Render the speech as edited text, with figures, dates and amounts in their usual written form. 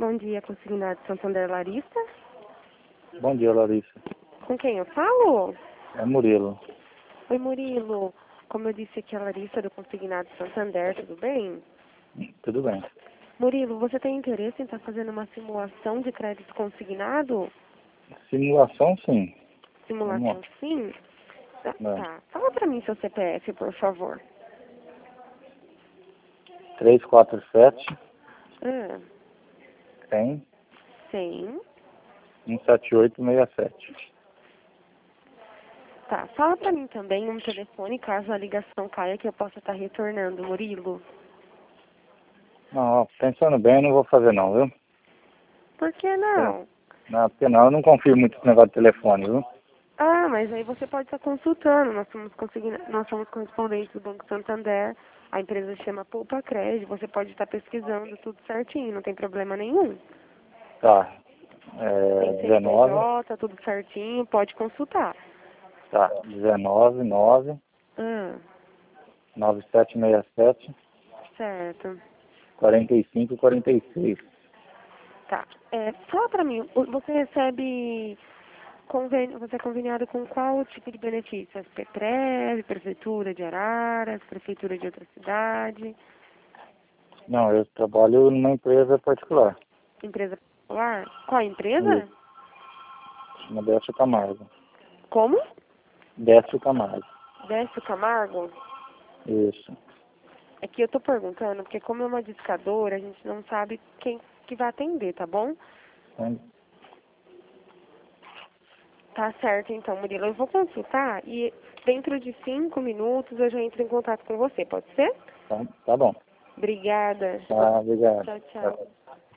bom dia, consignado Santander Larissa. Bom dia, Larissa. Com quem eu falo? É Murilo. Oi, Murilo. Como eu disse aqui, a Larissa do Consignado Santander, tudo bem? Tudo bem. Murilo, você tem interesse em estar fazendo uma simulação de crédito consignado? Simulação, sim. Simulação, sim? Tá. Fala pra mim seu CPF, por favor. 347 Ah, 100 sim. 17867. Tá. Fala pra mim também um telefone, caso a ligação caia, que eu possa estar retornando, Murilo. Não, pensando bem, eu não vou fazer não, viu? Por que não? Não, porque não, eu não confio muito nesse negócio de telefone, viu? Ah, mas aí você pode estar consultando. Nós somos correspondentes do Banco Santander. A empresa chama Poupa Crédito. Você pode estar pesquisando tudo certinho, não tem problema nenhum. Tá. Tem 19. CNPJ, tudo certinho, pode consultar. Tá. 19 9 Ah, 9767 certo. 45 46. Tá. Fala pra mim, você recebe você é conveniado com qual tipo de benefício? PETREV, Prefeitura de Araras, Prefeitura de outra cidade, Não, eu trabalho numa empresa particular. empresa particular? Qual a empresa? Isso. Chama Décio Camargo. Como? Décio Camargo. Décio Camargo? Isso. É que eu tô perguntando, porque como é uma discadora, a gente não sabe quem que vai atender, tá bom? Tá certo, então, Murilo. Eu vou consultar e dentro de 5 minutos eu já entro em contato com você, pode ser? Tá bom. Obrigada. Tá, obrigado. Tchau, tchau.